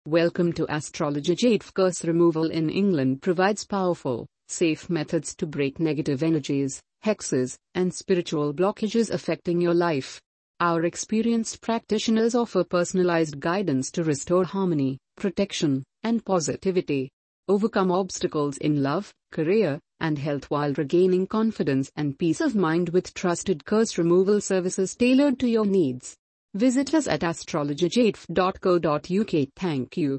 Welcome to Astrologer Jade. Curse removal in England provides powerful, safe methods to break negative energies, hexes, and spiritual blockages affecting your life. Our experienced practitioners offer personalized guidance to restore harmony, protection, and positivity. Overcome obstacles in love, career, and health while regaining confidence and peace of mind with trusted curse removal services tailored to your needs. Visit us at astrologerjade.co.uk. Thank you.